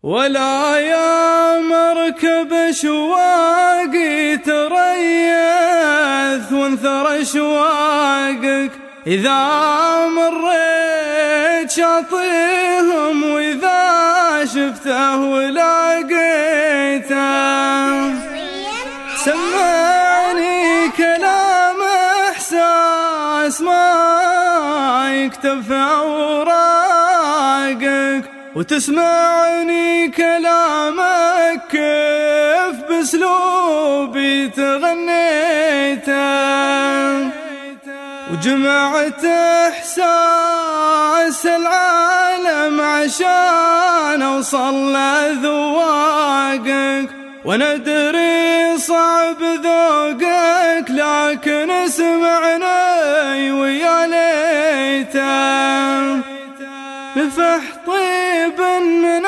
ولا يا مركب اشواقي تريث وانثر اشواقك إذا مريت شاطئهم وإذا شفته ولقيته. سمعني كلام إحساس ما يكتب في أوراقك، وتسمعني كلامك كيف بأسلوبي تغنيته، وجمعت إحساس العالم عشان أوصل لذواقك، وأنا أدري صعب ذوقك لكن اسمعني ويا ليته. نفح طيب من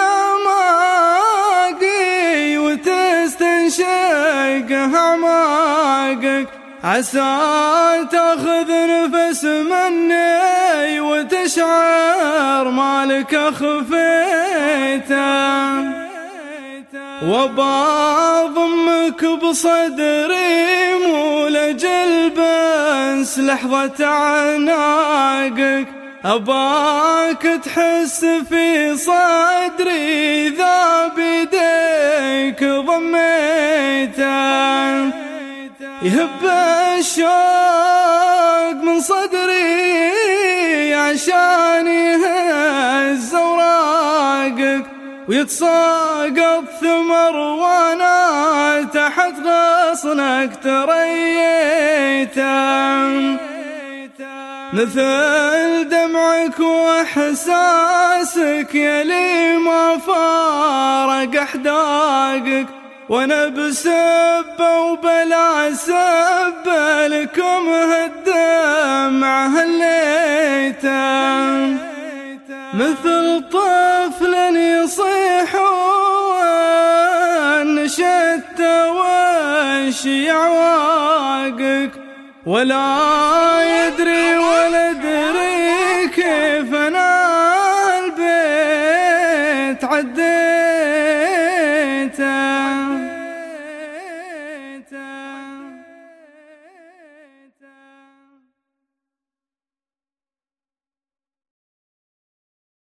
أعماقي وتستنشق أعماقك، عسى تاخذ نفس مني وتشعر مالك أخفيته، وبضمك بصدري مو لجل بس لحظة عناقك، أباك تحس في صدري ذا بيديك ضميته، يهب الشوق من صدري عشان يهز أوراقك، ويتساقط ثمر وانا تحت غصنك تريته، مثل دمعك واحساسك يلي ما فارق احداقك، وانا بسبه وبلا سبه لكم هالدمع هليته، مثل طفل يصيح وانشدت وش يعواقك، ولا يدري ولا ادري كيف انا